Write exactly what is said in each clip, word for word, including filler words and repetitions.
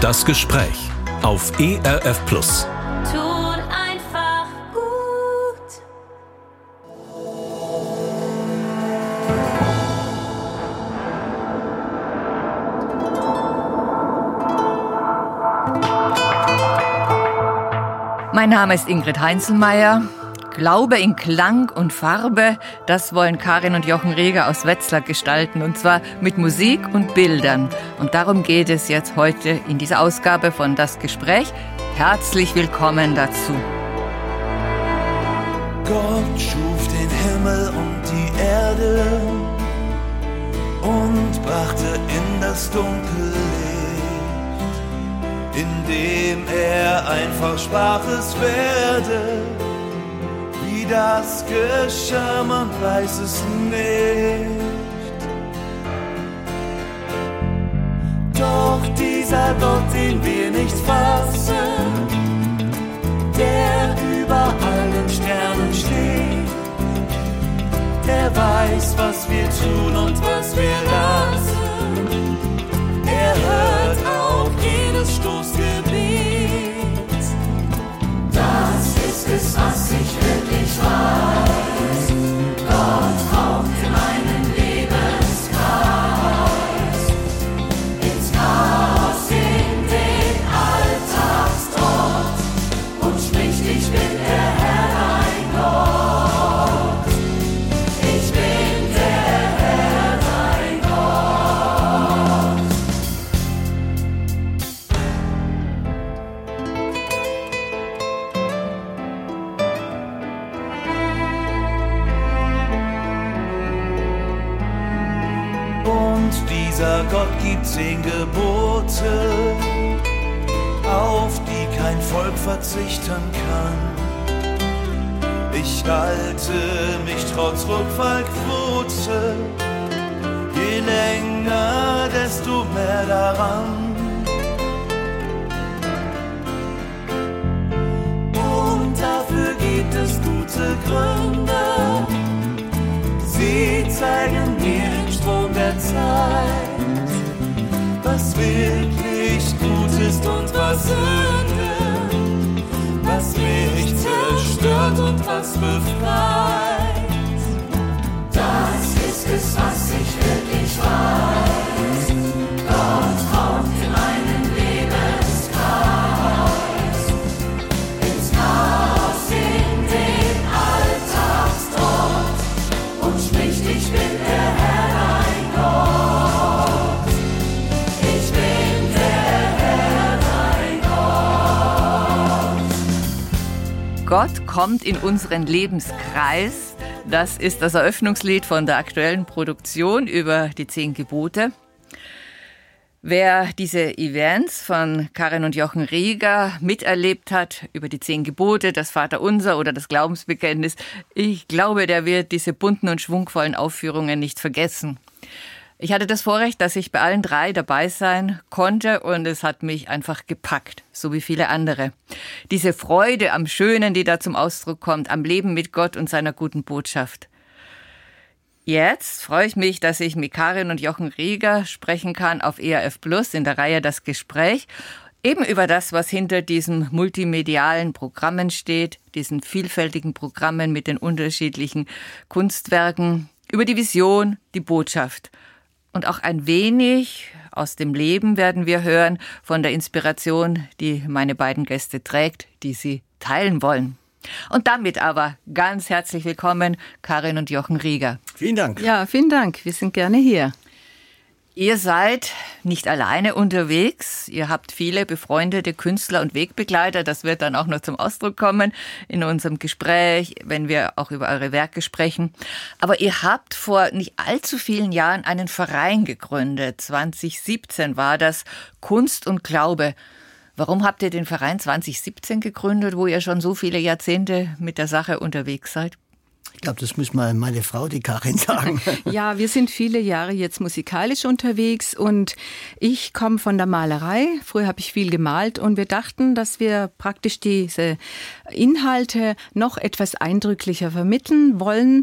Das Gespräch auf E R F Plus. Tut einfach gut. Mein Name ist Ingrid Heinzelmeier. Glaube in Klang und Farbe, das wollen Karin und Jochen Rieger aus Wetzlar gestalten, und zwar mit Musik und Bildern. Und darum geht es jetzt heute in dieser Ausgabe von Das Gespräch. Herzlich willkommen dazu. Gott schuf den Himmel und die Erde und brachte in das Dunkel Licht, indem er einfach sprach, es werde. Wie das geschah, man weiß es nicht. Doch dieser Gott, den wir nicht fassen, der über allen Sternen steht, der weiß, was wir tun und was wir lassen. Er hört auf jedes Stoßgebet. Das ist es, was ich wirklich weiß. Gott haucht in einen Lebenskreis, ins Chaos, in den Alltagstrott, und spricht: Ich bin der Herr, dein Gott. Ich bin der Herr, dein Gott. Und dieser Gott gibt zehn Gebote, auf die kein Volk verzichten kann. Ich halte mich trotz Rückfallquote, je länger, desto mehr daran. Und dafür gibt es gute Gründe, sie zeigen mir im Strom der Zeit, was wirklich gut ist und was Sünde, was mich zerstört und was befreit. Das ist es, was ich wirklich weiß. Gott haucht in einen Lebenskreis, ins Chaos, in den Alltagstrott, und spricht: Ich bin der Herr, dein Gott. Ich bin der Herr, dein Gott. Gott kommt in unseren Lebenskreis. Das ist das Eröffnungslied von der aktuellen Produktion über die zehn Gebote. Wer diese Events von Karin und Jochen Rieger miterlebt hat, über die zehn Gebote, das Vaterunser oder das Glaubensbekenntnis, ich glaube, der wird diese bunten und schwungvollen Aufführungen nicht vergessen. Ich hatte das Vorrecht, dass ich bei allen drei dabei sein konnte, und es hat mich einfach gepackt, so wie viele andere. Diese Freude am Schönen, die da zum Ausdruck kommt, am Leben mit Gott und seiner guten Botschaft. Jetzt freue ich mich, dass ich mit Karin und Jochen Rieger sprechen kann auf E R F Plus in der Reihe Das Gespräch, eben über das, was hinter diesen multimedialen Programmen steht, diesen vielfältigen Programmen mit den unterschiedlichen Kunstwerken, über die Vision, die Botschaft. Und auch ein wenig aus dem Leben werden wir hören, von der Inspiration, die meine beiden Gäste trägt, die sie teilen wollen. Und damit aber ganz herzlich willkommen, Karin und Jochen Rieger. Vielen Dank. Ja, vielen Dank. Wir sind gerne hier. Ihr seid nicht alleine unterwegs. Ihr habt viele befreundete Künstler und Wegbegleiter. Das wird dann auch noch zum Ausdruck kommen in unserem Gespräch, wenn wir auch über eure Werke sprechen. Aber ihr habt vor nicht allzu vielen Jahren einen Verein gegründet. zwanzig siebzehn war das, Kunst und Glaube. Warum habt ihr den Verein zwanzig siebzehn gegründet, wo ihr schon so viele Jahrzehnte mit der Sache unterwegs seid? Ich glaube, das muss mal meine Frau, die Karin, sagen. Ja, wir sind viele Jahre jetzt musikalisch unterwegs und ich komme von der Malerei. Früher habe ich viel gemalt und wir dachten, dass wir praktisch diese Inhalte noch etwas eindrücklicher vermitteln wollen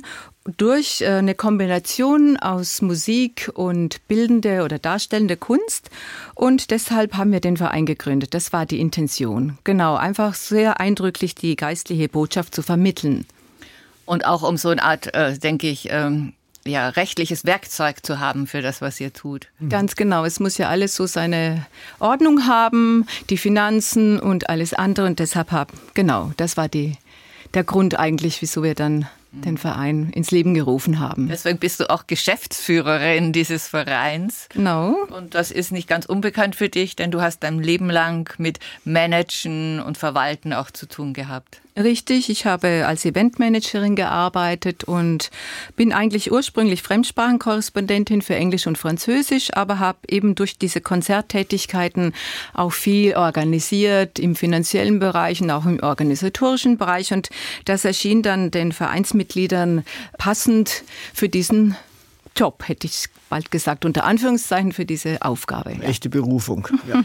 durch eine Kombination aus Musik und bildende oder darstellende Kunst. Und deshalb haben wir den Verein gegründet. Das war die Intention. Genau, einfach sehr eindrücklich die geistliche Botschaft zu vermitteln. Und auch um so eine Art, äh, denke ich, ähm, ja, rechtliches Werkzeug zu haben für das, was ihr tut. Ganz genau. Es muss ja alles so seine Ordnung haben, die Finanzen und alles andere. Und deshalb haben, genau, das war die, der Grund eigentlich, wieso wir dann den Verein ins Leben gerufen haben. Deswegen bist du auch Geschäftsführerin dieses Vereins. Genau. Und das ist nicht ganz unbekannt für dich, denn du hast dein Leben lang mit Managen und Verwalten auch zu tun gehabt. Richtig, ich habe als Eventmanagerin gearbeitet und bin eigentlich ursprünglich Fremdsprachenkorrespondentin für Englisch und Französisch, aber habe eben durch diese Konzerttätigkeiten auch viel organisiert im finanziellen Bereich und auch im organisatorischen Bereich. Und das erschien dann den Vereinsmitgliedern passend für diesen Job, hätte ich bald gesagt, unter Anführungszeichen für diese Aufgabe. Echte Berufung, ja.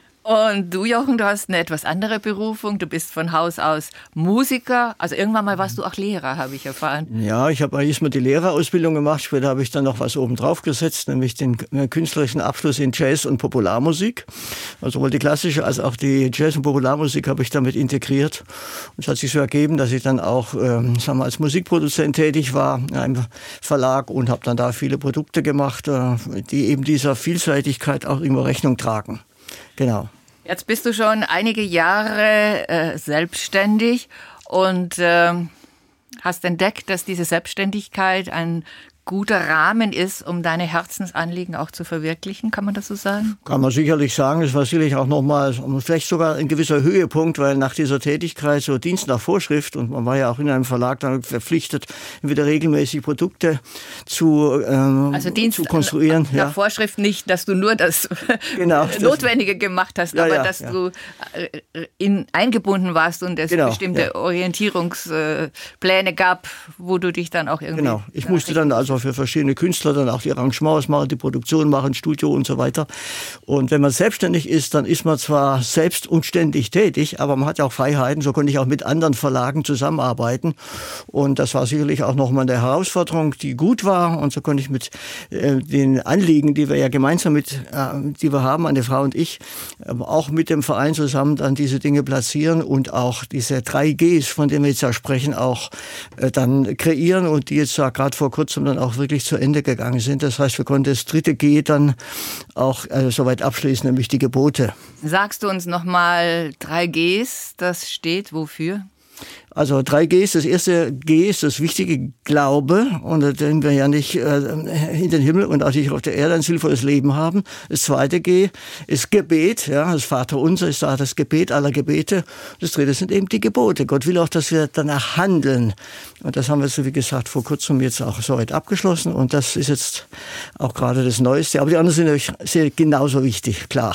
Und du, Jochen, du hast eine etwas andere Berufung. Du bist von Haus aus Musiker. Also irgendwann mal warst du auch Lehrer, habe ich erfahren. Ja, ich habe erstmal die Lehrerausbildung gemacht. Später habe ich dann noch was oben drauf gesetzt, nämlich den künstlerischen Abschluss in Jazz und Popularmusik. Also sowohl die klassische als auch die Jazz- und Popularmusik habe ich damit integriert. Und es hat sich so ergeben, dass ich dann auch ähm, sagen wir, als Musikproduzent tätig war in einem Verlag und habe dann da viele Produkte gemacht, äh, die eben dieser Vielseitigkeit auch immer Rechnung tragen. Genau. Jetzt bist du schon einige Jahre äh, selbstständig und äh, hast entdeckt, dass diese Selbstständigkeit ein guter Rahmen ist, um deine Herzensanliegen auch zu verwirklichen. Kann man das so sagen? Kann man sicherlich sagen. Es war sicherlich auch nochmal, vielleicht sogar ein gewisser Höhepunkt, weil nach dieser Tätigkeit so Dienst nach Vorschrift, und man war ja auch in einem Verlag dann verpflichtet, wieder regelmäßig Produkte zu, ähm, also Dienst zu konstruieren. Nach ja. Vorschrift nicht, dass du nur das genau, Notwendige gemacht hast, ja, aber ja, dass ja. du in, eingebunden warst und es genau, bestimmte ja. Orientierungspläne gab, wo du dich dann auch irgendwie... Genau, ich musste dann also für verschiedene Künstler dann auch die Arrangements machen, die Produktion machen, Studio und so weiter. Und wenn man selbstständig ist, dann ist man zwar selbst und ständig tätig, aber man hat ja auch Freiheiten. So konnte ich auch mit anderen Verlagen zusammenarbeiten. Und das war sicherlich auch nochmal eine Herausforderung, die gut war. Und so konnte ich mit äh, den Anliegen, die wir ja gemeinsam mit, äh, die wir haben, eine Frau und ich, äh, auch mit dem Verein zusammen dann diese Dinge platzieren und auch diese drei Gs, von denen wir jetzt ja sprechen, auch äh, dann kreieren und die jetzt ja gerade vor kurzem dann auch wirklich zu Ende gegangen sind. Das heißt, wir konnten das dritte G dann auch äh, soweit abschließen, nämlich die Gebote. Sagst du uns nochmal drei Gs, das steht wofür? Also drei Gs, das erste G ist das wichtige Glaube, und den wir ja nicht äh, in den Himmel und auch nicht auf der Erde ein sinnvolles Leben haben. Das zweite G ist Gebet, ja, das Vaterunser ist da das Gebet aller Gebete. Das dritte sind eben die Gebote. Gott will auch, dass wir danach handeln. Und das haben wir, so wie gesagt, vor kurzem jetzt auch soweit abgeschlossen, und das ist jetzt auch gerade das Neueste. Aber die anderen sind natürlich sehr genauso wichtig, klar.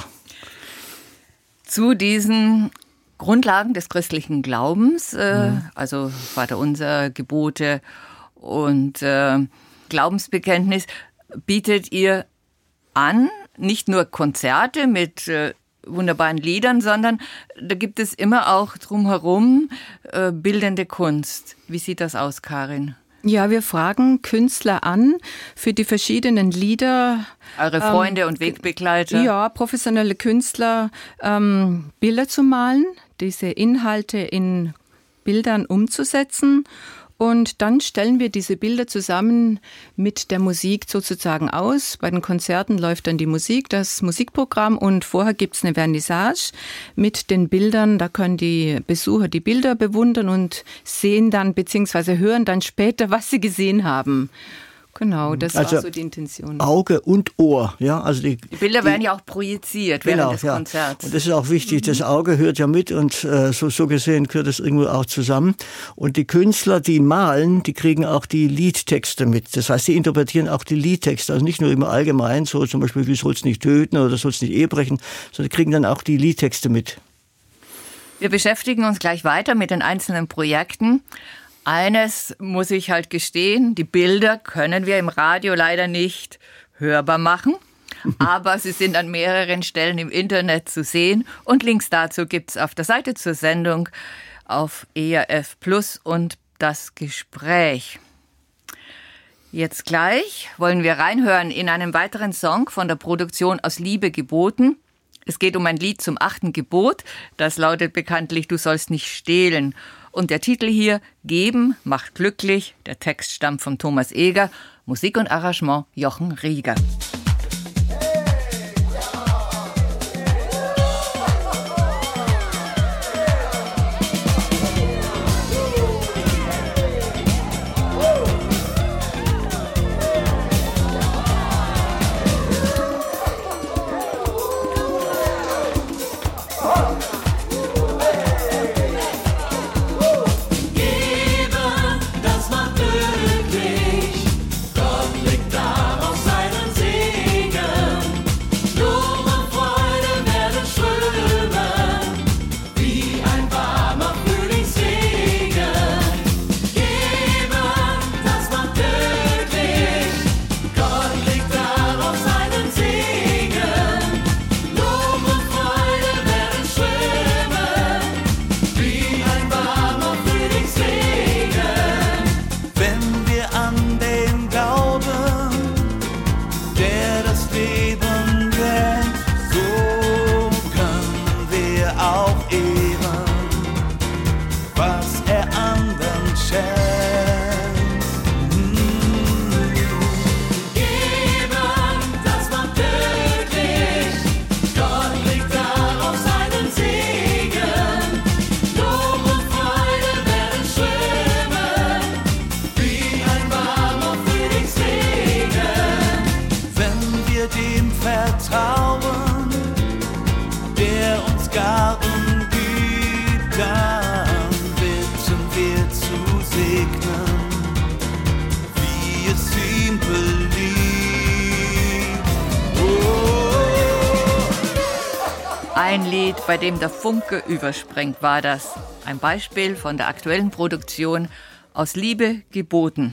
Zu diesen Grundlagen des christlichen Glaubens, äh, mhm. also Vaterunser, Gebote und äh, Glaubensbekenntnis, bietet ihr an, nicht nur Konzerte mit äh, wunderbaren Liedern, sondern da gibt es immer auch drumherum äh, bildende Kunst. Wie sieht das aus, Karin? Ja, wir fragen Künstler an für die verschiedenen Lieder. Eure Freunde ähm, und Wegbegleiter? Ja, professionelle Künstler, ähm, Bilder zu malen, diese Inhalte in Bildern umzusetzen. Und dann stellen wir diese Bilder zusammen mit der Musik sozusagen aus. Bei den Konzerten läuft dann die Musik, das Musikprogramm, und vorher gibt's eine Vernissage mit den Bildern. Da können die Besucher die Bilder bewundern und sehen dann beziehungsweise hören dann später, was sie gesehen haben. Genau, das also war so die Intention. Auge und Ohr, ja, also die, die Bilder die, werden ja auch projiziert genau, während des ja. Konzerts. Und das ist auch wichtig, das Auge hört ja mit, und äh, so, so gesehen gehört das irgendwo auch zusammen. Und die Künstler, die malen, die kriegen auch die Liedtexte mit. Das heißt, die interpretieren auch die Liedtexte, also nicht nur immer allgemein, so zum Beispiel, wie soll's nicht töten oder soll's nicht Ehe brechen, sondern die kriegen dann auch die Liedtexte mit. Wir beschäftigen uns gleich weiter mit den einzelnen Projekten. Eines muss ich halt gestehen, die Bilder können wir im Radio leider nicht hörbar machen, aber sie sind an mehreren Stellen im Internet zu sehen, und Links dazu gibt's auf der Seite zur Sendung auf E R F Plus und das Gespräch. Jetzt gleich wollen wir reinhören in einen weiteren Song von der Produktion Aus Liebe geboten. Es geht um ein Lied zum achten Gebot. Das lautet bekanntlich, du sollst nicht stehlen. Und der Titel hier, Geben macht glücklich. Der Text stammt von Thomas Eger. Musik und Arrangement Jochen Rieger. Ein Lied, bei dem der Funke überspringt, war das. Ein Beispiel von der aktuellen Produktion Aus Liebe geboten.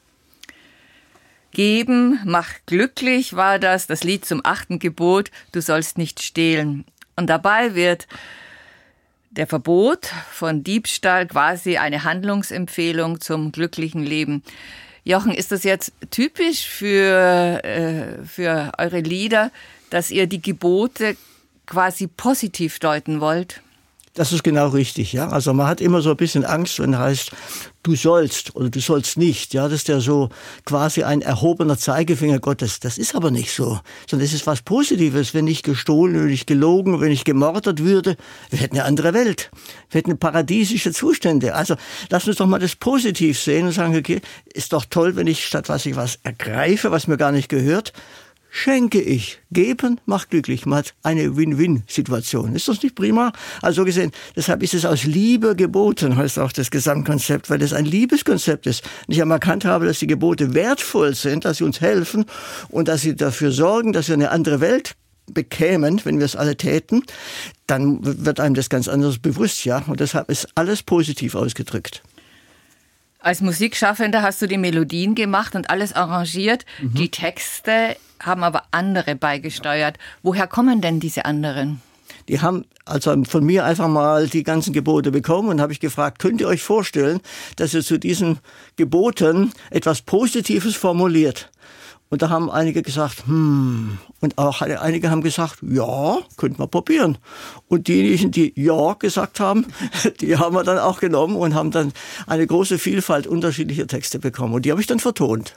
Geben macht glücklich war das, das Lied zum achten Gebot, du sollst nicht stehlen. Und dabei wird der Verbot von Diebstahl quasi eine Handlungsempfehlung zum glücklichen Leben. Jochen, ist das jetzt typisch für, äh, für eure Lieder, dass ihr die Gebote quasi positiv deuten wollt? Das ist genau richtig, ja. Also man hat immer so ein bisschen Angst, wenn es heißt, du sollst oder du sollst nicht. Ja, das ist ja so quasi ein erhobener Zeigefinger Gottes. Das ist aber nicht so, sondern es ist was Positives. Wenn ich gestohlen, wenn ich gelogen, wenn ich gemordet würde, wir hätten eine andere Welt. Wir hätten paradiesische Zustände. Also lass uns doch mal das positiv sehen und sagen, okay, ist doch toll, wenn ich statt was ich was ergreife, was mir gar nicht gehört, schenke ich. Geben macht glücklich. Man hat eine Win-Win-Situation. Ist das nicht prima? Also gesehen, deshalb ist es aus Liebe geboten, heißt auch das Gesamtkonzept, weil es ein Liebeskonzept ist. Und ich habe erkannt habe, dass die Gebote wertvoll sind, dass sie uns helfen und dass sie dafür sorgen, dass wir eine andere Welt bekämen, wenn wir es alle täten, dann wird einem das ganz anders bewusst, ja. Und deshalb ist alles positiv ausgedrückt. Als Musikschaffender hast du die Melodien gemacht und alles arrangiert. Mhm. Die Texte haben aber andere beigesteuert. Woher kommen denn diese anderen? Die haben also von mir einfach mal die ganzen Gebote bekommen und habe ich gefragt, könnt ihr euch vorstellen, dass ihr zu diesen Geboten etwas Positives formuliert? Und da haben einige gesagt, hm, und auch einige haben gesagt, ja, könnte man probieren. Und diejenigen, die ja gesagt haben, die haben wir dann auch genommen und haben dann eine große Vielfalt unterschiedlicher Texte bekommen. Und die habe ich dann vertont.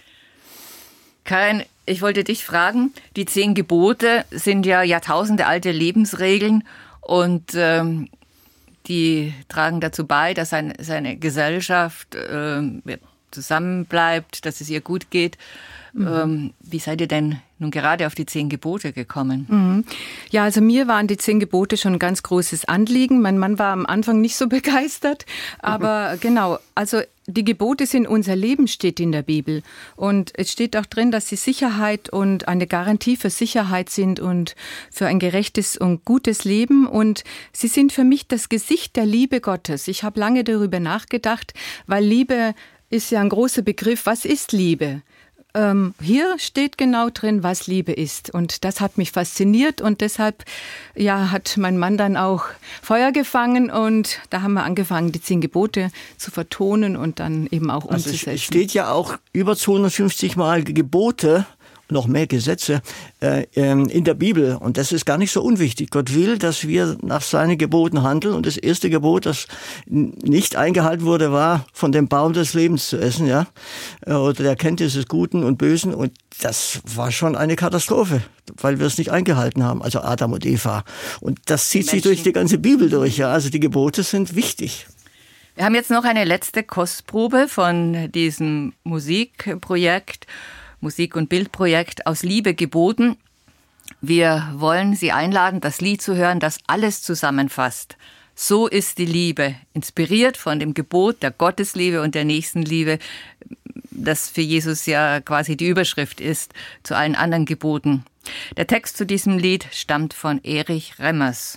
Karin, ich wollte dich fragen, die zehn Gebote sind ja jahrtausendealte Lebensregeln und ähm, die tragen dazu bei, dass ein, seine Gesellschaft äh, zusammenbleibt, dass es ihr gut geht. Mhm. Ähm, wie seid ihr denn nun gerade auf die zehn Gebote gekommen? Mhm. Ja, also mir waren die zehn Gebote schon ein ganz großes Anliegen. Mein Mann war am Anfang nicht so begeistert, aber mhm. genau, also die Gebote sind unser Leben, steht in der Bibel. Und es steht auch drin, dass sie Sicherheit und eine Garantie für Sicherheit sind und für ein gerechtes und gutes Leben. Und sie sind für mich das Gesicht der Liebe Gottes. Ich habe lange darüber nachgedacht, weil Liebe ist ja ein großer Begriff. Was ist Liebe? ähm, hier steht genau drin, was Liebe ist. Und das hat mich fasziniert und deshalb ja, hat mein Mann dann auch Feuer gefangen und da haben wir angefangen, die zehn Gebote zu vertonen und dann eben auch umzusetzen. Also es steht ja auch über zweihundertfünfzig Mal Gebote, noch mehr Gesetze äh, in der Bibel. Und das ist gar nicht so unwichtig. Gott will, dass wir nach seinen Geboten handeln. Und das erste Gebot, das nicht eingehalten wurde, war, von dem Baum des Lebens zu essen, ja, oder der Erkenntnis des Guten und Bösen. Und das war schon eine Katastrophe, weil wir es nicht eingehalten haben, also Adam und Eva. Und das zieht sich durch die ganze Bibel durch. Ja. Also die Gebote sind wichtig. Wir haben jetzt noch eine letzte Kostprobe von diesem Musikprojekt. Musik- und Bildprojekt Aus Liebe geboten. Wir wollen Sie einladen, das Lied zu hören, das alles zusammenfasst. So ist die Liebe, inspiriert von dem Gebot der Gottesliebe und der Nächstenliebe, das für Jesus ja quasi die Überschrift ist zu allen anderen Geboten. Der Text zu diesem Lied stammt von Erich Remmers.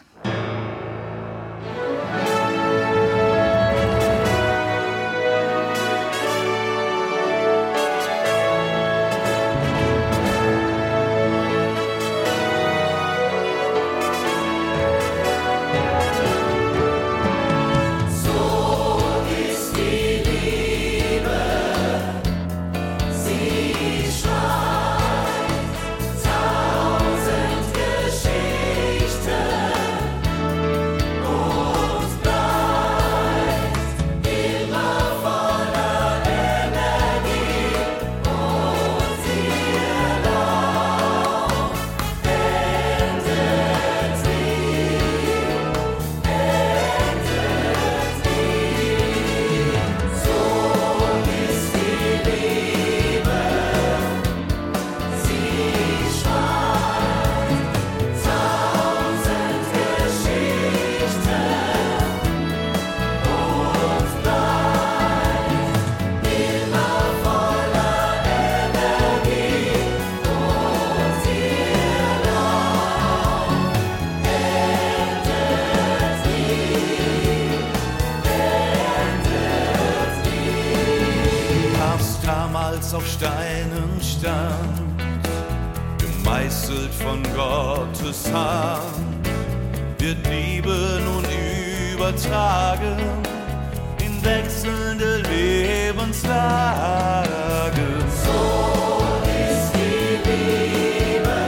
Auf Steinen stand, gemeißelt von Gottes Hand, wird Liebe nun übertragen in wechselnde Lebenslagen. So ist die Liebe,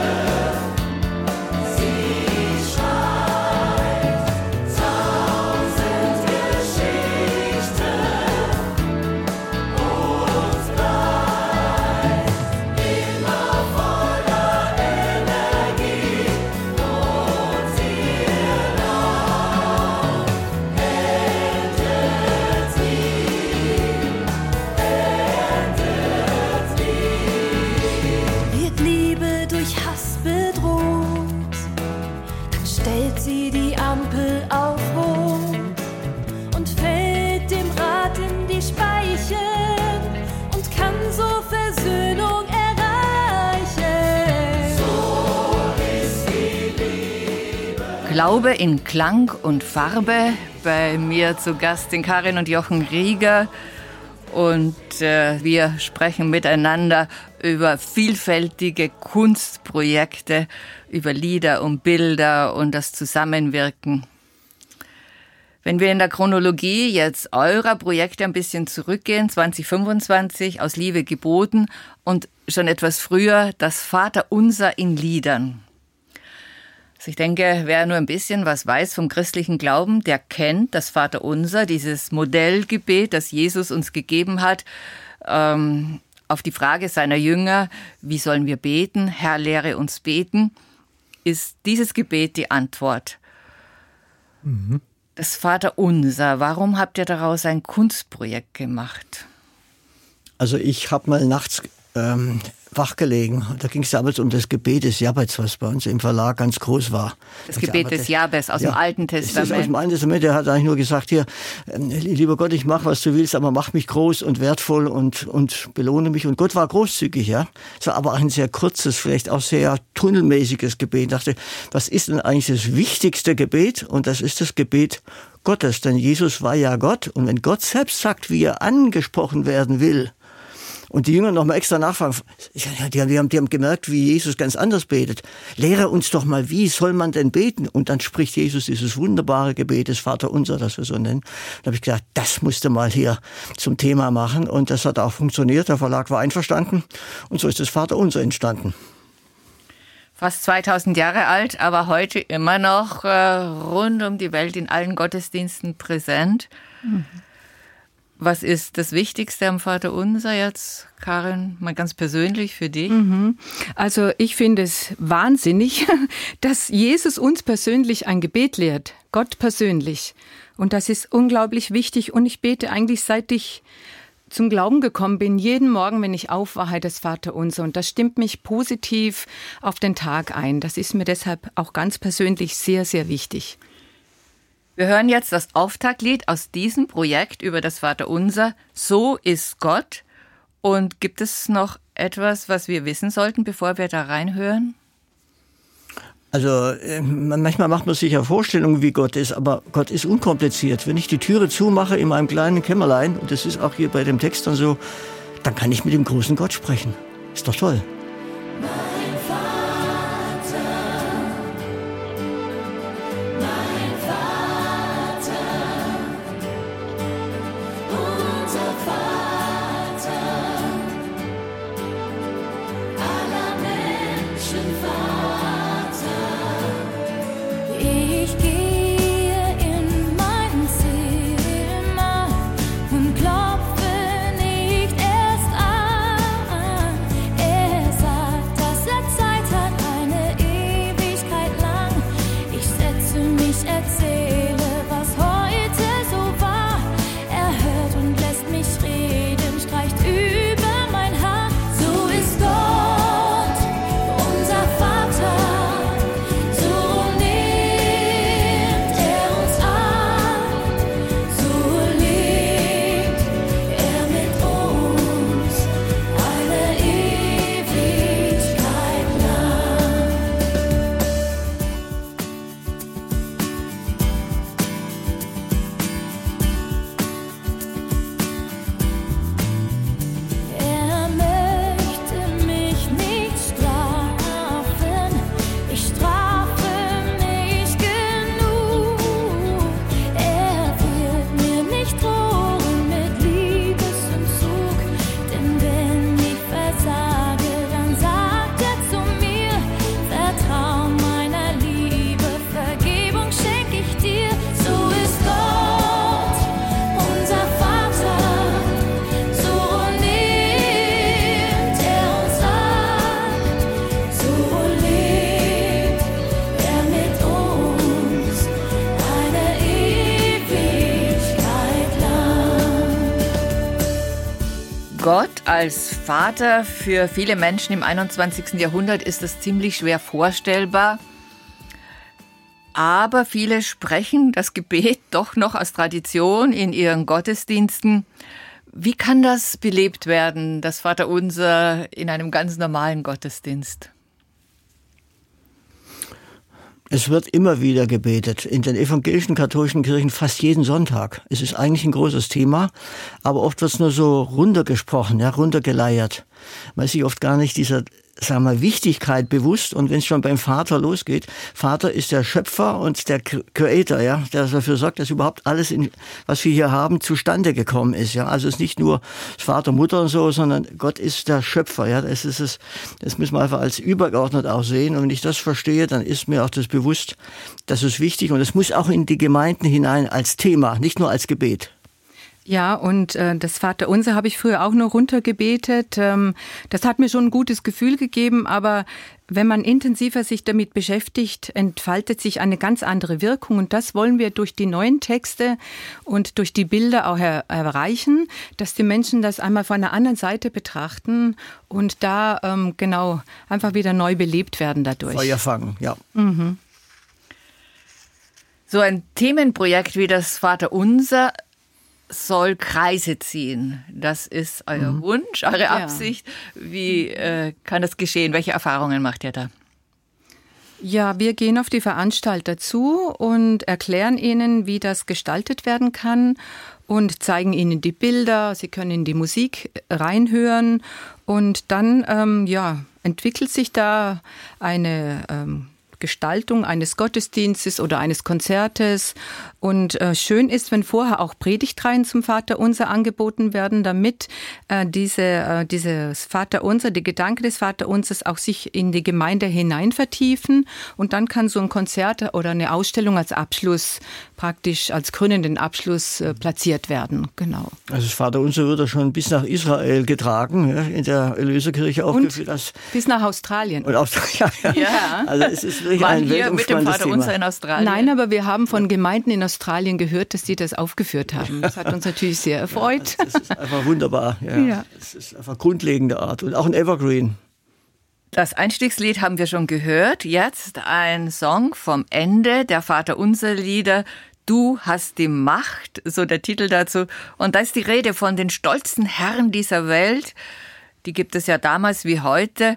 sie schreibt tausend Geschichten. Sie die Ampel auf Rot und fällt dem Rad in die Speichen und kann so Versöhnung erreichen. So ist die Liebe. Glaube in Klang und Farbe. Bei mir zu Gast sind Karin und Jochen Rieger. Und äh, wir sprechen miteinander über vielfältige Kunstprojekte, über Lieder und Bilder und das Zusammenwirken. Wenn wir in der Chronologie jetzt eurer Projekte ein bisschen zurückgehen, zwanzig fünfundzwanzig, Aus Liebe geboten und schon etwas früher das Vaterunser in Liedern. Also ich denke, wer nur ein bisschen was weiß vom christlichen Glauben, der kennt das Vaterunser, dieses Modellgebet, das Jesus uns gegeben hat, ähm, auf die Frage seiner Jünger, wie sollen wir beten? Herr, lehre uns beten, ist dieses Gebet die Antwort. Mhm. Das Vaterunser, warum habt ihr daraus ein Kunstprojekt gemacht? Also ich habe mal nachts ähm, wachgelegen. Da ging es damals um das Gebet des Jabez, was bei uns im Verlag ganz groß war. Das Gebet des Jabez aus ja, dem Alten Testament. Aus dem Alten Testament. Der hat eigentlich nur gesagt, hier, lieber Gott, ich mach, was du willst, aber mach mich groß und wertvoll und, und belohne mich. Und Gott war großzügig, ja. Es war aber auch ein sehr kurzes, vielleicht auch sehr tunnelmäßiges Gebet. Ich dachte, was ist denn eigentlich das wichtigste Gebet? Und das ist das Gebet Gottes. Denn Jesus war ja Gott. Und wenn Gott selbst sagt, wie er angesprochen werden will, Und die Jünger nochmal extra nachfragen. Ja, die, haben, die haben gemerkt, wie Jesus ganz anders betet. Lehre uns doch mal, wie soll man denn beten? Und dann spricht Jesus dieses wunderbare Gebet des Vaterunser, das wir so nennen. Da habe ich gedacht, das musste mal hier zum Thema machen. Und das hat auch funktioniert. Der Verlag war einverstanden. Und so ist das Vaterunser entstanden. Fast zweitausend Jahre alt, aber heute immer noch äh, rund um die Welt in allen Gottesdiensten präsent. Mhm. Was ist das Wichtigste am Vaterunser jetzt, Karin, mal ganz persönlich für dich? Also ich finde es wahnsinnig, dass Jesus uns persönlich ein Gebet lehrt, Gott persönlich. Und das ist unglaublich wichtig. Und ich bete eigentlich, seit ich zum Glauben gekommen bin, jeden Morgen, wenn ich aufwache, das Vaterunser. Und das stimmt mich positiv auf den Tag ein. Das ist mir deshalb auch ganz persönlich sehr, sehr wichtig. Wir hören jetzt das Auftaktlied aus diesem Projekt über das Vaterunser. So ist Gott. Und gibt es noch etwas, was wir wissen sollten, bevor wir da reinhören? Also manchmal macht man sich ja Vorstellungen, wie Gott ist, aber Gott ist unkompliziert. Wenn ich die Türe zumache in meinem kleinen Kämmerlein, und das ist auch hier bei dem Text dann so, dann kann ich mit dem großen Gott sprechen. Ist doch toll. Gott als Vater für viele Menschen im einundzwanzigsten Jahrhundert ist das ziemlich schwer vorstellbar. Aber viele sprechen das Gebet doch noch aus Tradition in ihren Gottesdiensten. Wie kann das belebt werden, das Vaterunser in einem ganz normalen Gottesdienst? Es wird immer wieder gebetet. In den evangelischen katholischen Kirchen fast jeden Sonntag. Es ist eigentlich ein großes Thema, aber oft wird es nur so runtergesprochen, ja, runtergeleiert. Man ist sich oft gar nicht dieser, sagen wir mal, Wichtigkeit bewusst. Und wenn es schon beim Vater losgeht, Vater ist der Schöpfer und der Creator, ja, der dafür sorgt, dass überhaupt alles, in, was wir hier haben, zustande gekommen ist. Ja, also es ist nicht nur Vater, Mutter und so, sondern Gott ist der Schöpfer. Ja, das ist es. Das müssen wir einfach als übergeordnet auch sehen. Und wenn ich das verstehe, dann ist mir auch das bewusst, das ist wichtig. Und es muss auch in die Gemeinden hinein als Thema, nicht nur als Gebet. Ja, und äh, das Vaterunser habe ich früher auch nur runtergebetet. Ähm, das hat mir schon ein gutes Gefühl gegeben, aber wenn man intensiver sich damit beschäftigt, entfaltet sich eine ganz andere Wirkung. Und das wollen wir durch die neuen Texte und durch die Bilder auch er- erreichen, dass die Menschen das einmal von einer anderen Seite betrachten und da ähm, genau einfach wieder neu belebt werden dadurch. Feuer fangen, ja. Mhm. So ein Themenprojekt wie das Vaterunser soll Kreise ziehen. Das ist euer mhm. Wunsch, eure Ja. Absicht. Wie äh, kann das geschehen? Welche Erfahrungen macht ihr da? Ja, wir gehen auf die Veranstalter zu und erklären ihnen, wie das gestaltet werden kann. und zeigen ihnen die Bilder, sie können in die Musik reinhören und dann ähm, ja, entwickelt sich da eine ähm, Gestaltung eines Gottesdienstes oder eines Konzertes. Und äh, schön ist, wenn vorher auch Predigtreihen zum Vaterunser angeboten werden, damit äh, diese, äh, dieses Vaterunser, die Gedanken des Vaterunsers auch sich in die Gemeinde hinein vertiefen. Und dann kann so ein Konzert oder eine Ausstellung als Abschluss, praktisch als krönenden Abschluss äh, platziert werden. Genau. Also das Vaterunser wird ja schon bis nach Israel getragen, ja, in der Erlöserkirche aufgeführt. Und bis nach Australien. Und Australien, ja, ja. Ja. Also es ist wirklich Waren ein wir mit dem Vaterunser Thema. in Australien? Nein, aber wir haben von Gemeinden in Australien gehört, dass die das aufgeführt haben. Das hat uns natürlich sehr erfreut. Ja, das ist einfach wunderbar. Ja. Ja. Das ist einfach grundlegende Art und auch ein Evergreen. Das Einstiegslied haben wir schon gehört. Jetzt ein Song vom Ende der Vaterunser-Lieder. Du hast die Macht, so der Titel dazu. Und da ist die Rede von den stolzen Herren dieser Welt. Die gibt es ja damals wie heute.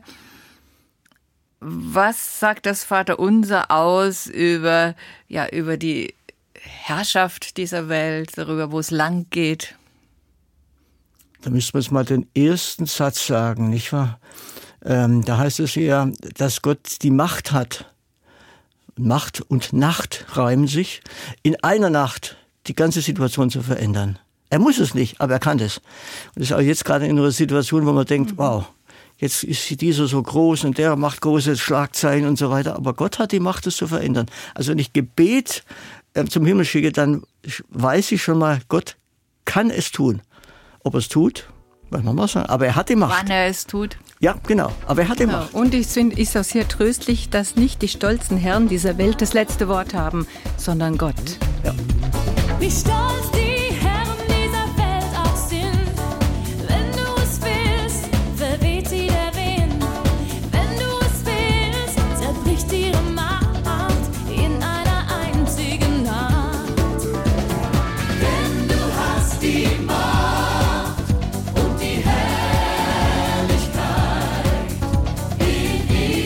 Was sagt das Vaterunser aus über, ja, über die Herrschaft dieser Welt, darüber, wo es lang geht? Da müssen wir jetzt mal den ersten Satz sagen, nicht wahr? Ähm, da heißt es ja, dass Gott die Macht hat. Macht und Nacht reimen sich. In einer Nacht die ganze Situation zu verändern. Er muss es nicht, aber er kann es. Und das ist auch jetzt gerade in einer Situation, wo man denkt, wow, jetzt ist dieser so groß und der macht große Schlagzeilen und so weiter. Aber Gott hat die Macht, das zu verändern. Also wenn ich Gebet äh, zum Himmel schicke, dann weiß ich schon mal, Gott kann es tun. Ob er es tut, weiß man mal sagen. Aber er hat die Macht. Wann er es tut. Ja, genau. Aber er hat die Genau. Macht. Und ich finde, ist auch sehr tröstlich, dass nicht die stolzen Herren dieser Welt das letzte Wort haben, sondern Gott. Ja. Wie stolz die Herren dieser Welt auch sind. Wenn du es willst, verweht sie der Wind. Wenn du es willst, zerbricht ihre Macht in einer einzigen Nacht. Denn du hast die Macht und die Herrlichkeit in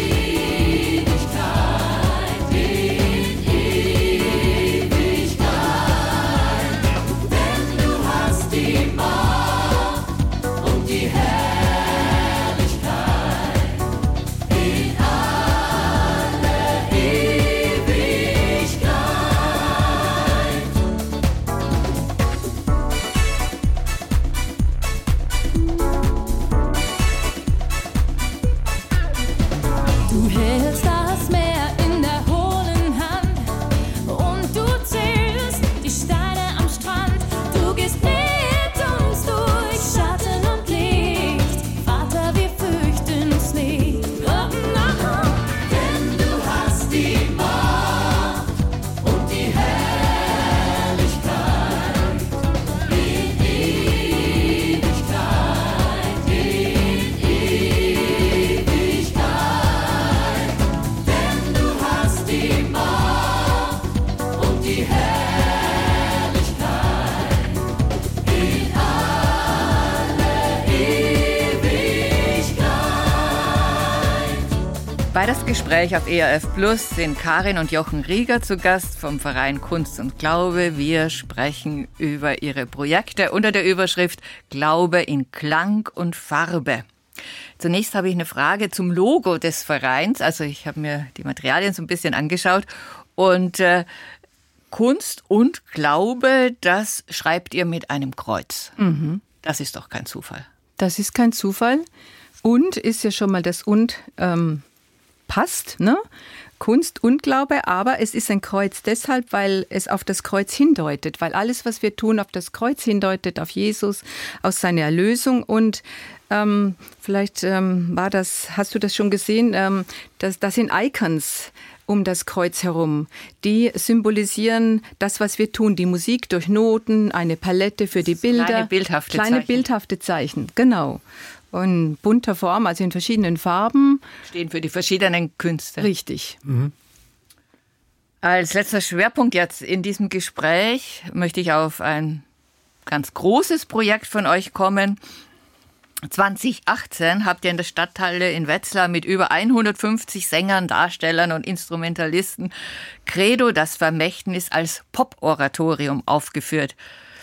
Ewigkeit, in Ewigkeit. Denn du hast die Macht und die Herrlichkeit in alle Ewigkeit. Du hältst das Meer in der hohlen Hand und du zählst die Steine am Strand. Du gehst mit uns durch Schatten und Licht. Vater, wir fürchten uns nicht. Oh, no. Denn du hast die Macht und die Herrlichkeit in Ewigkeit, in Ewigkeit. Denn du hast die Macht und die Herrlichkeit in alle Ewigkeit. Bei das Gespräch auf E R F Plus sind Karin und Jochen Rieger zu Gast vom Verein Kunst und Glaube. Wir sprechen über ihre Projekte unter der Überschrift Glaube in Klang und Farbe. Zunächst habe ich eine Frage zum Logo des Vereins. Also ich habe mir die Materialien so ein bisschen angeschaut und äh, Kunst und Glaube, das schreibt ihr mit einem Kreuz. Mhm. Das ist doch kein Zufall. Das ist kein Zufall. Und ist ja schon mal das Und ähm, passt, ne? Kunst und Glaube, aber es ist ein Kreuz deshalb, weil es auf das Kreuz hindeutet, weil alles, was wir tun, auf das Kreuz hindeutet, auf Jesus, auf seine Erlösung. Und ähm, vielleicht ähm, war das, hast du das schon gesehen, ähm, das, das sind Icons um das Kreuz herum. Die symbolisieren das, was wir tun, die Musik durch Noten, eine Palette für die Bilder. Kleine bildhafte Kleine Zeichen. bildhafte Zeichen, genau. In bunter Form, also in verschiedenen Farben. Stehen für die verschiedenen Künste. Richtig. Als letzter Schwerpunkt jetzt in diesem Gespräch möchte ich auf ein ganz großes Projekt von euch kommen. zwanzig achtzehn habt ihr in der Stadthalle in Wetzlar mit über hundertfünfzig Sängern, Darstellern und Instrumentalisten Credo, das Vermächtnis als Pop-Oratorium aufgeführt.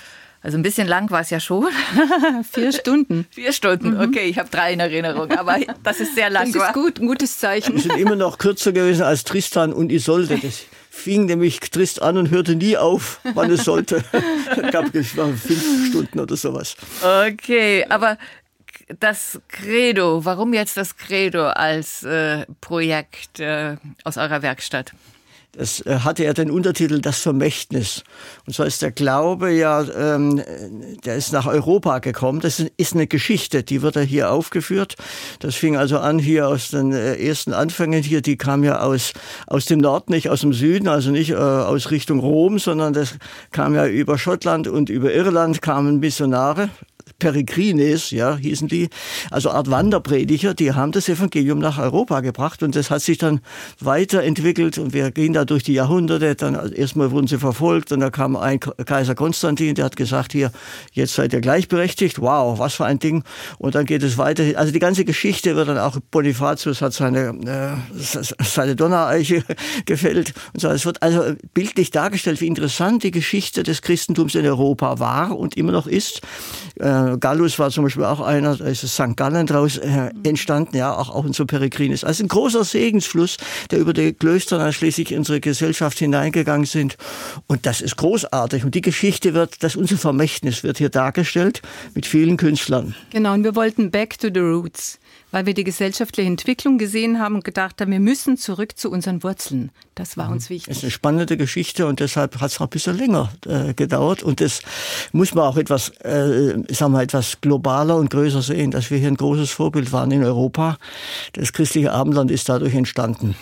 Also ein bisschen lang war es ja schon. Vier Stunden. Vier Stunden, okay, ich habe drei in Erinnerung, aber das ist sehr lang. Das ist gut, ein gutes Zeichen. Die sind immer noch kürzer gewesen als Tristan und Isolde. Das fing nämlich trist an und hörte nie auf, wann es sollte. Ich glaube, es waren fünf Stunden oder sowas. Okay, aber das Credo, warum jetzt das Credo als äh, Projekt äh, aus eurer Werkstatt? Das äh, hatte ja den Untertitel Das Vermächtnis. Und so ist der Glaube ja, ähm, der ist nach Europa gekommen. Das ist eine Geschichte, die wird ja hier aufgeführt. Das fing also an hier aus den äh, ersten Anfängen hier. Die kam ja aus aus dem Norden, nicht aus dem Süden, also nicht äh, aus Richtung Rom, sondern das kam ja über Schottland und über Irland kamen Missionare. Peregrines, ja, hießen die, also Art Wanderprediger, die haben das Evangelium nach Europa gebracht und das hat sich dann weiterentwickelt und wir gehen da durch die Jahrhunderte, dann erstmal wurden sie verfolgt und da kam ein Kaiser Konstantin, der hat gesagt, hier, jetzt seid ihr gleichberechtigt, wow, was für ein Ding, und dann geht es weiter, also die ganze Geschichte wird dann auch, Bonifatius hat seine, äh, seine Donnereiche gefällt und so, es wird also bildlich dargestellt, wie interessant die Geschichte des Christentums in Europa war und immer noch ist. Äh, Gallus war zum Beispiel auch einer, da ist Sankt Gallen draus äh, entstanden, ja, auch, auch unser Peregrinus. Also ein großer Segensfluss, der über die Klöster dann schließlich in unsere Gesellschaft hineingegangen sind. Und das ist großartig. Und die Geschichte wird, das unser Vermächtnis wird hier dargestellt mit vielen Künstlern. Genau, und wir wollten back to the roots, weil wir die gesellschaftliche Entwicklung gesehen haben und gedacht haben, wir müssen zurück zu unseren Wurzeln. Das war uns wichtig. Es ist eine spannende Geschichte und deshalb hat es noch ein bisschen länger äh, gedauert. Und das muss man auch etwas, äh, sagen wir, etwas globaler und größer sehen, dass wir hier ein großes Vorbild waren in Europa. Das christliche Abendland ist dadurch entstanden.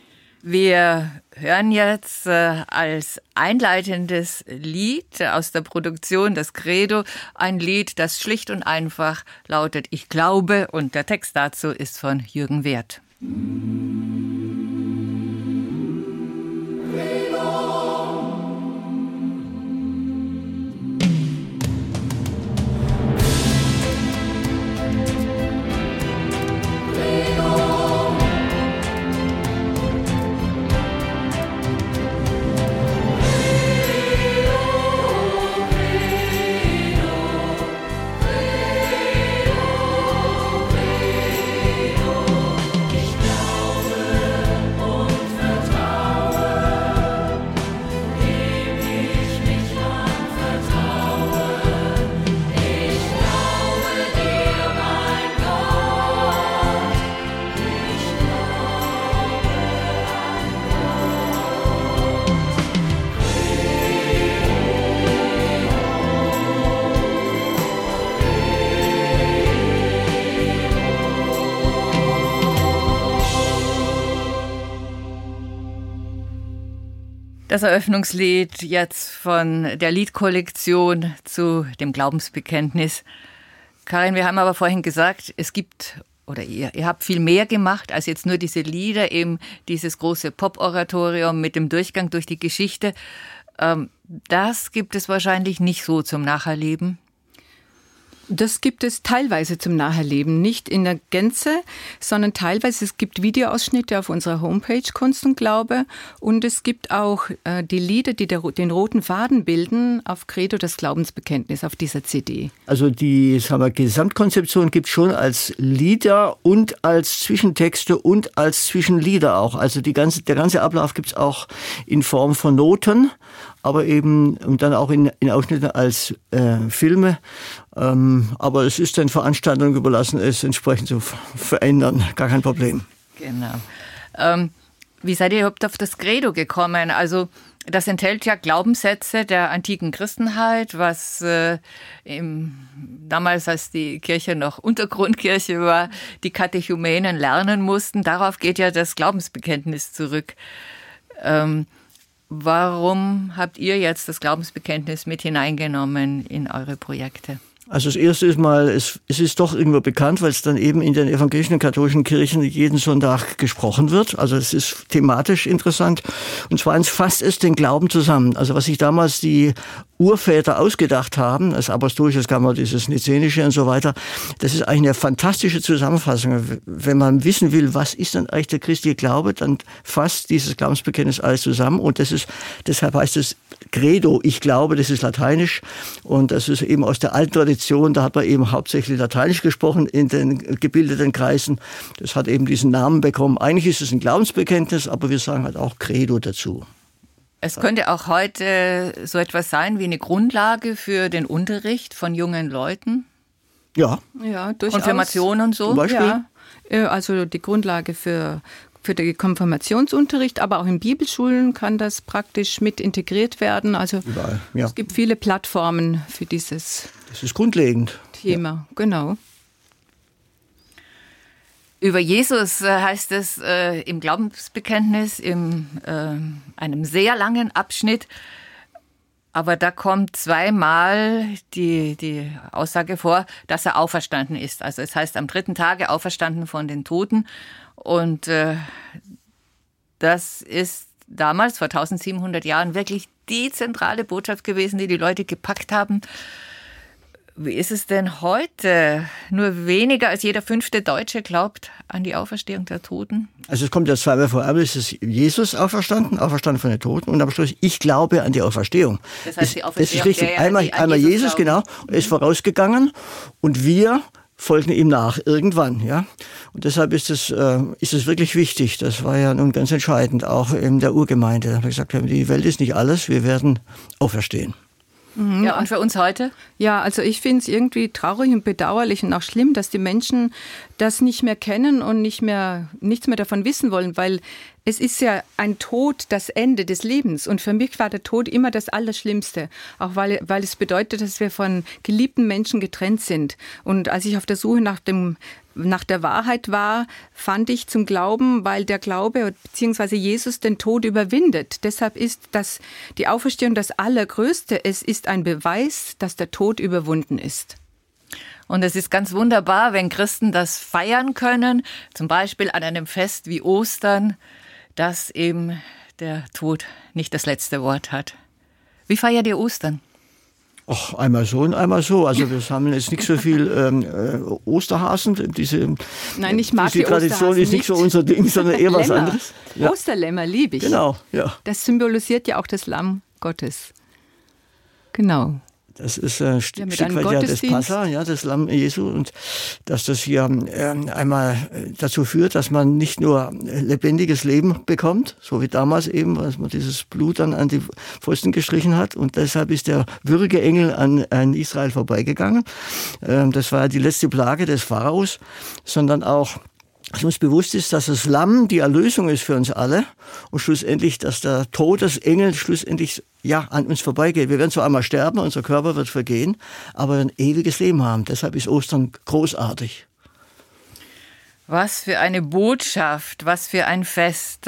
Wir hören jetzt äh, als einleitendes Lied aus der Produktion das Credo, ein Lied, das schlicht und einfach lautet Ich glaube, und der Text dazu ist von Jürgen Werth. Das Eröffnungslied jetzt von der Liedkollektion zu dem Glaubensbekenntnis. Karin, wir haben aber vorhin gesagt, es gibt, oder ihr, ihr habt viel mehr gemacht als jetzt nur diese Lieder, eben dieses große Pop-Oratorium mit dem Durchgang durch die Geschichte. Ähm, das gibt es wahrscheinlich nicht so zum Nacherleben. Das gibt es teilweise zum Nacherleben, nicht in der Gänze, sondern teilweise. Es gibt Videoausschnitte auf unserer Homepage Kunst und Glaube und es gibt auch äh, die Lieder, die der, den roten Faden bilden, auf Credo, das Glaubensbekenntnis, auf dieser C D. Also die, sagen wir, Gesamtkonzeption gibt es schon als Lieder und als Zwischentexte und als Zwischenlieder auch. Also die ganze, der ganze Ablauf gibt es auch in Form von Noten, aber eben und dann auch in, in Ausschnitten als äh, Filme. Ähm, aber es ist den Veranstaltungen überlassen, es entsprechend zu verändern. Gar kein Problem. Genau. Ähm, wie seid ihr überhaupt auf das Credo gekommen? Also das enthält ja Glaubenssätze der antiken Christenheit, was äh, im, damals, als die Kirche noch Untergrundkirche war, die Katechumenen lernen mussten. Darauf geht ja das Glaubensbekenntnis zurück. Ähm, warum habt ihr jetzt das Glaubensbekenntnis mit hineingenommen in eure Projekte? Also das erste ist mal, es, es ist doch irgendwo bekannt, weil es dann eben in den evangelischen und katholischen Kirchen jeden Sonntag gesprochen wird. Also es ist thematisch interessant. Und zweitens fasst es den Glauben zusammen. Also was sich damals die Urväter ausgedacht haben, das Apostolische Kammer, dieses Nizenische und so weiter. Das ist eigentlich eine fantastische Zusammenfassung. Wenn man wissen will, was ist denn eigentlich der christliche Glaube, dann fasst dieses Glaubensbekenntnis alles zusammen und das ist, deshalb heißt es Credo, ich glaube, das ist lateinisch und das ist eben aus der alten Tradition, da hat man eben hauptsächlich lateinisch gesprochen in den gebildeten Kreisen. Das hat eben diesen Namen bekommen. Eigentlich ist es ein Glaubensbekenntnis, aber wir sagen halt auch Credo dazu. Es könnte auch heute so etwas sein wie eine Grundlage für den Unterricht von jungen Leuten. Ja. Ja, durchaus. Konfirmation und so. Zum Beispiel? Ja, also die Grundlage für, für den Konfirmationsunterricht, aber auch in Bibelschulen kann das praktisch mit integriert werden. Also Überall, ja. Es gibt viele Plattformen für dieses Das ist grundlegend. Thema, ja. Genau. Über Jesus äh, heißt es äh, im Glaubensbekenntnis, in äh, einem sehr langen Abschnitt, aber da kommt zweimal die, die Aussage vor, dass er auferstanden ist. Also es heißt am dritten Tage auferstanden von den Toten und äh, das ist damals, vor tausendsiebenhundert Jahren, wirklich die zentrale Botschaft gewesen, die die Leute gepackt haben. Wie ist es denn heute? Nur weniger als jeder fünfte Deutsche glaubt an die Auferstehung der Toten? Also es kommt ja zweimal vor. Einmal ist es Jesus auferstanden, auferstanden von den Toten und am Schluss, ich glaube an die Auferstehung. Das heißt, die Auferstehung, das ist richtig. Der, ja, einmal die, einmal Jesus, Jesus genau, ist vorausgegangen und wir folgen ihm nach, irgendwann. Ja? Und deshalb ist es, äh, ist es wirklich wichtig. Das war ja nun ganz entscheidend, auch in der Urgemeinde. Da haben wir gesagt, die Welt ist nicht alles, wir werden auferstehen. Mhm. Ja, und für uns heute? Ja, also ich finde es irgendwie traurig und bedauerlich und auch schlimm, dass die Menschen das nicht mehr kennen und nicht mehr, nichts mehr davon wissen wollen, weil es ist ja ein Tod, das Ende des Lebens. Und für mich war der Tod immer das Allerschlimmste. Auch weil, weil es bedeutet, dass wir von geliebten Menschen getrennt sind. Und als ich auf der Suche nach dem nach der Wahrheit war, fand ich zum Glauben, weil der Glaube bzw. Jesus den Tod überwindet. Deshalb ist das, die Auferstehung das Allergrößte. Es ist ein Beweis, dass der Tod überwunden ist. Und es ist ganz wunderbar, wenn Christen das feiern können, zum Beispiel an einem Fest wie Ostern, dass eben der Tod nicht das letzte Wort hat. Wie feiert ihr Ostern? Och, einmal so und einmal so. Also wir sammeln jetzt nicht so viel ähm, äh, Osterhasen. Diese, Nein, ich mag diese die Tradition Osterhasen ist nicht so unser Ding, sondern eher was Lämmer. anderes. Ja. Osterlämmer liebe ich. Genau, ja. Das symbolisiert ja auch das Lamm Gottes. Genau. Das ist ein St- Ja, Stück weit ja das Passa, ja, das Lamm Jesu. Und dass das hier äh, einmal dazu führt, dass man nicht nur lebendiges Leben bekommt, so wie damals eben, als man dieses Blut dann an die Pfosten gestrichen hat. Und deshalb ist der Würgeengel an, an Israel vorbeigegangen. Ähm, das war die letzte Plage des Pharaos, sondern auch, dass uns bewusst ist, dass das Lamm die Erlösung ist für uns alle und schlussendlich, dass der Todesengel schlussendlich ja an uns vorbeigeht. Wir werden zwar einmal sterben, unser Körper wird vergehen, aber ein ewiges Leben haben. Deshalb ist Ostern großartig. Was für eine Botschaft, was für ein Fest.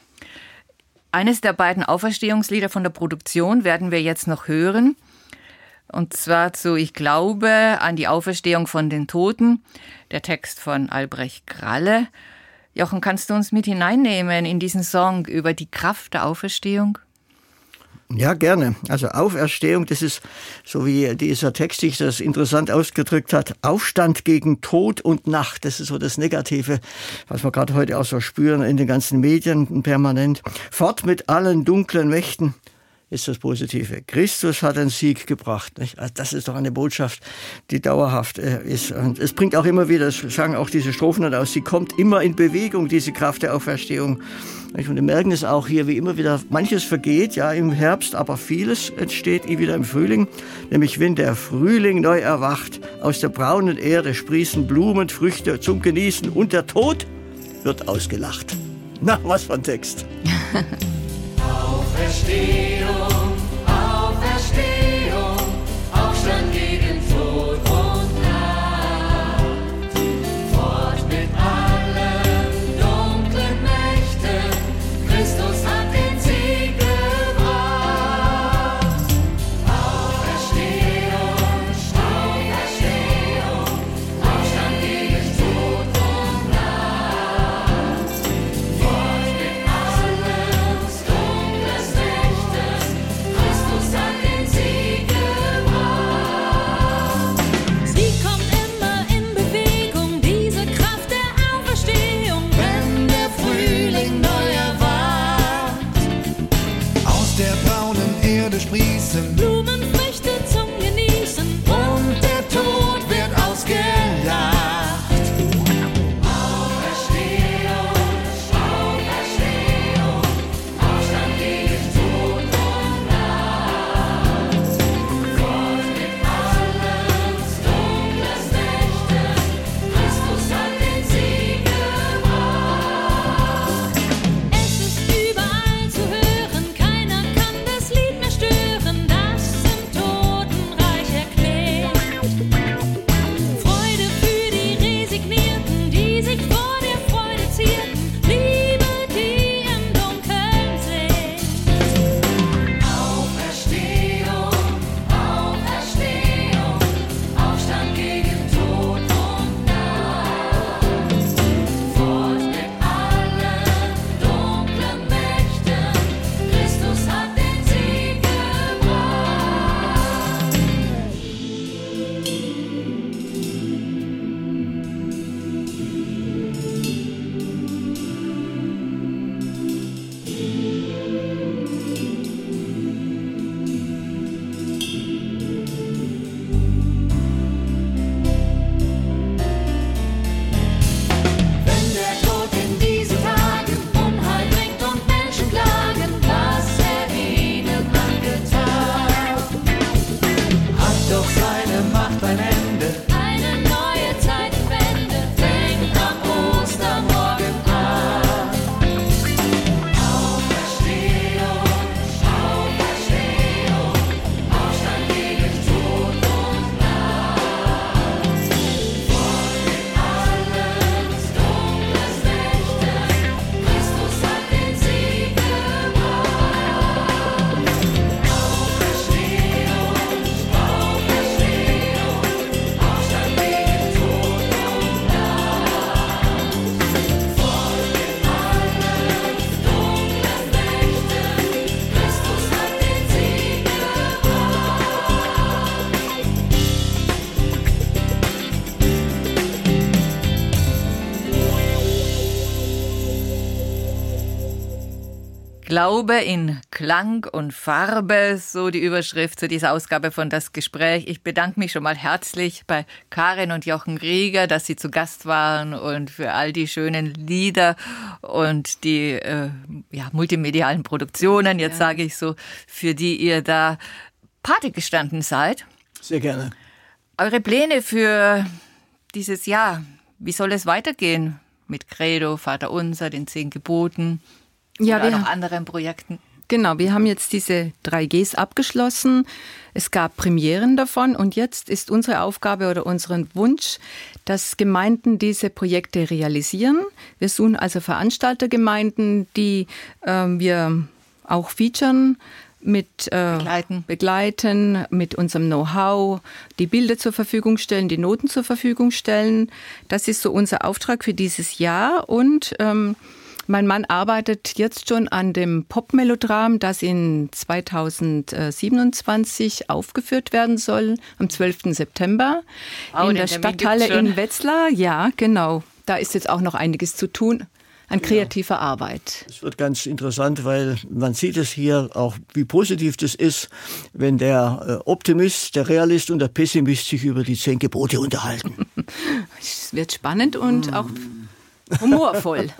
Eines der beiden Auferstehungslieder von der Produktion werden wir jetzt noch hören. Und zwar zu Ich glaube an die Auferstehung von den Toten, der Text von Albrecht Kralle. Jochen, kannst du uns mit hineinnehmen in diesen Song über die Kraft der Auferstehung? Ja, gerne. Also Auferstehung, das ist, so wie dieser Text sich das interessant ausgedrückt hat, Aufstand gegen Tod und Nacht. Das ist so das Negative, was wir gerade heute auch so spüren in den ganzen Medien permanent. Fort mit allen dunklen Mächten ist das Positive. Christus hat den Sieg gebracht. Nicht? Also das ist doch eine Botschaft, die dauerhaft ist. Und es bringt auch immer wieder, das sagen auch diese Strophen dann aus, sie kommt immer in Bewegung, diese Kraft der Auferstehung. Und wir merken es auch hier, wie immer wieder, manches vergeht, ja, im Herbst, aber vieles entsteht wieder im Frühling. Nämlich wenn der Frühling neu erwacht, aus der braunen Erde sprießen Blumen, Früchte zum Genießen und der Tod wird ausgelacht. Na, was für ein Text. Auferstehung, Auferstehung, Aufstand gegen Tod und Nacht. Fort mit allen dunklen Mächten, Christus hat den Sieg gebracht. Auferstehung, Auferstehung, Aufstand gegen Tod und Nacht. Fort mit allen dunklen Mächten, Glaube in Klang und Farbe, so die Überschrift zu dieser Ausgabe von Das Gespräch. Ich bedanke mich schon mal herzlich bei Karin und Jochen Rieger, dass sie zu Gast waren und für all die schönen Lieder und die äh, ja, multimedialen Produktionen, jetzt ja. sage ich so, für die ihr da Pate gestanden seid. Sehr gerne. Eure Pläne für dieses Jahr, wie soll es weitergehen mit Credo, Vater Unser, den zehn Geboten? Ja, oder noch anderen Projekten? Genau, wir haben jetzt diese drei Gs abgeschlossen. Es gab Premieren davon und jetzt ist unsere Aufgabe oder unseren Wunsch, dass Gemeinden diese Projekte realisieren. Wir suchen also Veranstaltergemeinden, die äh, wir auch featuren, mit äh, begleiten. begleiten, mit unserem Know-how, die Bilder zur Verfügung stellen, die Noten zur Verfügung stellen. Das ist so unser Auftrag für dieses Jahr und ähm, mein Mann arbeitet jetzt schon an dem Pop-Melodram, das in zweitausendsiebenundzwanzig aufgeführt werden soll, am zwölften September oh, in der Stadthalle in Wetzlar. Ja, genau. Da ist jetzt auch noch einiges zu tun an kreativer ja. Arbeit. Es wird ganz interessant, weil man sieht es hier auch, wie positiv das ist, wenn der Optimist, der Realist und der Pessimist sich über die zehn Gebote unterhalten. Es wird spannend und mm. auch humorvoll.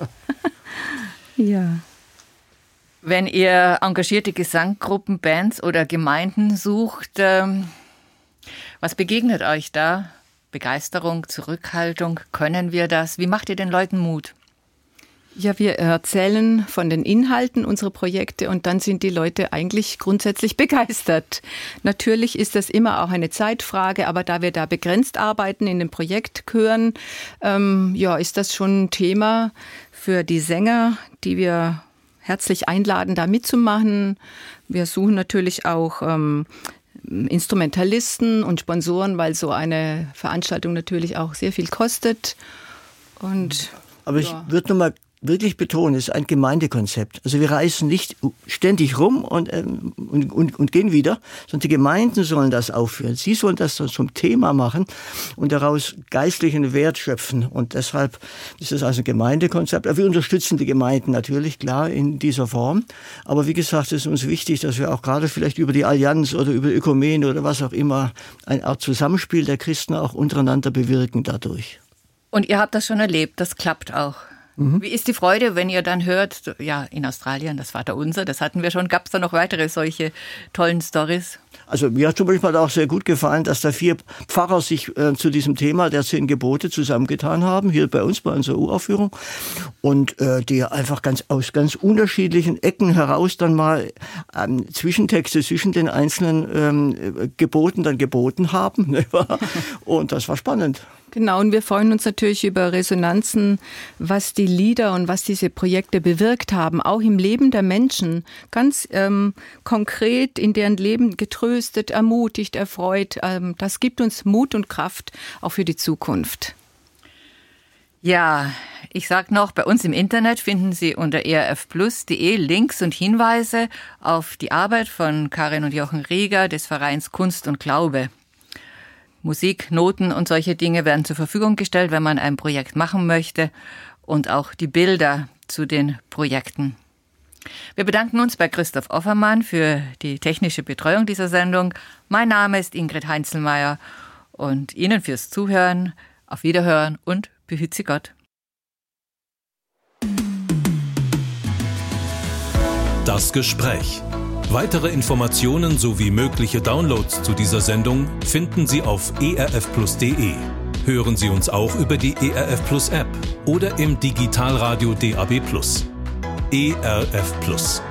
Ja. Wenn ihr engagierte Gesanggruppen, Bands oder Gemeinden sucht, ähm, was begegnet euch da? Begeisterung, Zurückhaltung, können wir das? Wie macht ihr den Leuten Mut? Ja, wir erzählen von den Inhalten unserer Projekte und dann sind die Leute eigentlich grundsätzlich begeistert. Natürlich ist das immer auch eine Zeitfrage, aber da wir da begrenzt arbeiten in den Projektchören, ähm, ja, ist das schon ein Thema für die Sänger, die wir herzlich einladen, da mitzumachen. Wir suchen natürlich auch ähm, Instrumentalisten und Sponsoren, weil so eine Veranstaltung natürlich auch sehr viel kostet. Und, aber ich ja. würde nochmal wirklich betonen, es ist ein Gemeindekonzept. Also wir reisen nicht ständig rum und, ähm, und, und, und gehen wieder, sondern die Gemeinden sollen das aufführen. Sie sollen das zum Thema machen und daraus geistlichen Wert schöpfen. Und deshalb ist es also ein Gemeindekonzept. Aber wir unterstützen die Gemeinden natürlich, klar, in dieser Form. Aber wie gesagt, es ist uns wichtig, dass wir auch gerade vielleicht über die Allianz oder über Ökumene oder was auch immer eine Art Zusammenspiel der Christen auch untereinander bewirken dadurch. Und ihr habt das schon erlebt, das klappt auch. Wie ist die Freude, wenn ihr dann hört, ja, in Australien, das Vaterunser, das hatten wir schon, gab es da noch weitere solche tollen Storys? Also mir hat zum Beispiel auch sehr gut gefallen, dass da vier Pfarrer sich äh, zu diesem Thema der zehn Gebote zusammengetan haben, hier bei uns, bei unserer Uraufführung. Und äh, die einfach ganz aus ganz unterschiedlichen Ecken heraus dann mal ähm, Zwischentexte zwischen den einzelnen ähm, Geboten dann geboten haben. Ne? Und das war spannend. Genau, und wir freuen uns natürlich über Resonanzen, was die Lieder und was diese Projekte bewirkt haben, auch im Leben der Menschen, ganz ähm, konkret in deren Leben getröstet, ermutigt, erfreut. Ähm, das gibt uns Mut und Kraft auch für die Zukunft. Ja, ich sag noch, bei uns im Internet finden Sie unter e r f plus punkt de Links und Hinweise auf die Arbeit von Karin und Jochen Rieger des Vereins Kunst und Glaube. Musik, Noten und solche Dinge werden zur Verfügung gestellt, wenn man ein Projekt machen möchte und auch die Bilder zu den Projekten. Wir bedanken uns bei Christoph Offermann für die technische Betreuung dieser Sendung. Mein Name ist Ingrid Heinzelmeier und Ihnen fürs Zuhören. Auf Wiederhören und behüt Sie Gott. Das Gespräch. Weitere Informationen sowie mögliche Downloads zu dieser Sendung finden Sie auf e r f plus punkt de. Hören Sie uns auch über die E R F Plus App oder im Digitalradio D A B plus. E R F Plus.